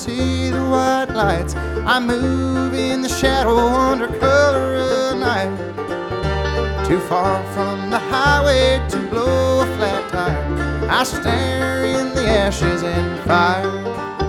see the white lights. I move in the shadow under cover of night. Too far from the highway to blow a flat tire. I stare in the ashes and fire.